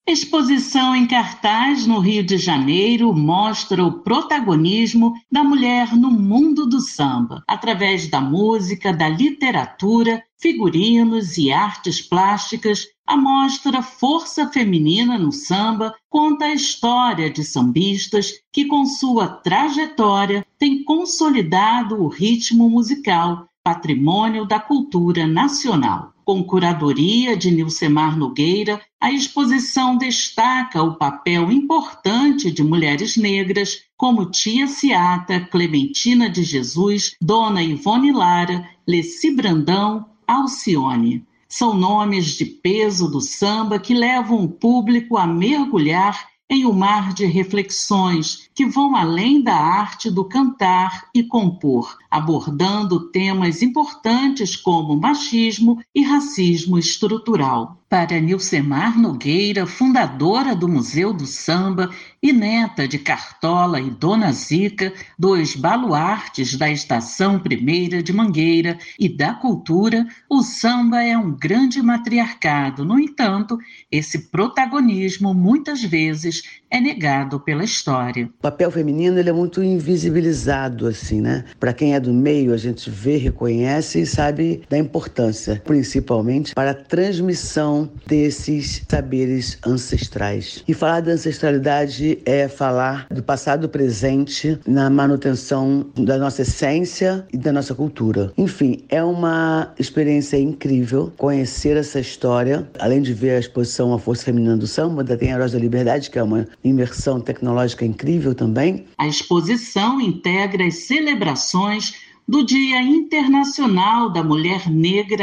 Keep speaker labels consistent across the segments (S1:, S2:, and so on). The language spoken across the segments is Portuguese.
S1: Exposição em cartaz no Rio de Janeiro mostra o protagonismo da mulher no mundo do samba, através da música, da literatura, figurinos e artes plásticas. A mostra Força Feminina no Samba conta a história de sambistas que, com sua trajetória, têm consolidado o ritmo musical, patrimônio da cultura nacional. Com curadoria de Nilcemar Nogueira, a exposição destaca o papel importante de mulheres negras como Tia Ciata, Clementina de Jesus, Dona Ivone Lara, Leci Brandão, Alcione. São nomes de peso do samba que levam o público a mergulhar em um mar de reflexões que vão além da arte do cantar e compor, abordando temas importantes como machismo e racismo estrutural. Para Nilcemar Nogueira, fundadora do Museu do Samba e neta de Cartola e Dona Zica, dois baluartes da Estação Primeira de Mangueira e da cultura, o samba é um grande matriarcado. No entanto, esse protagonismo muitas vezes é negado pela história.
S2: O papel feminino ele é muito invisibilizado, assim, né? Para quem é do meio, a gente vê, reconhece e sabe da importância, principalmente para a transmissão desses saberes ancestrais. E falar da ancestralidade é falar do passado presente na manutenção da nossa essência e da nossa cultura. Enfim, é uma experiência incrível conhecer essa história. Além de ver a exposição A Força Feminina do Samba, ainda tem a Heróis da Liberdade, que é uma imersão tecnológica incrível também.
S1: A exposição integra as celebrações do Dia Internacional da Mulher Negra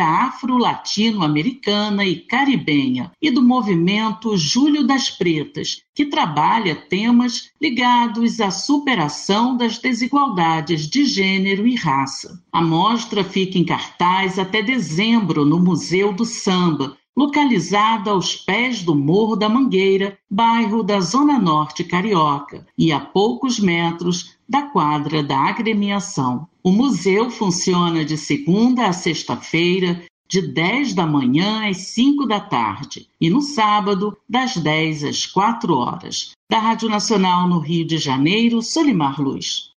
S1: Afro-Latino-Americana e Caribenha e do movimento Julho das Pretas, que trabalha temas ligados à superação das desigualdades de gênero e raça. A mostra fica em cartaz até dezembro no Museu do Samba, localizado aos pés do Morro da Mangueira, bairro da Zona Norte Carioca, e a poucos metros da quadra da agremiação. O museu funciona de segunda a sexta-feira, de 10 da manhã às 5 da tarde, e no sábado, das 10 às 4 horas. Da Rádio Nacional no Rio de Janeiro, Solimar Luz.